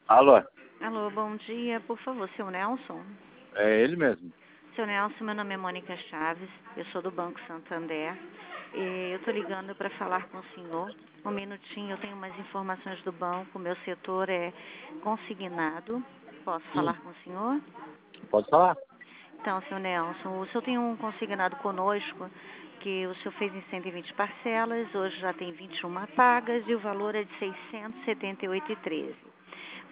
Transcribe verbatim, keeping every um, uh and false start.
Alô, Alô, bom dia. Por favor, seu Nelson? é ele mesmo. Seu Nelson, meu nome é Mônica Chaves, eu sou do Banco Santander. E eu estou ligando para falar com o senhor. Um minutinho, eu tenho umas informações do banco. O meu setor é consignado. Posso Hum, falar com o senhor? pode falar? Então, seu Nelson, o senhor tem um consignado conosco que o senhor fez em cento e vinte parcelas, hoje já tem vinte e uma pagas e o valor é de seiscentos e setenta e oito reais e treze centavos.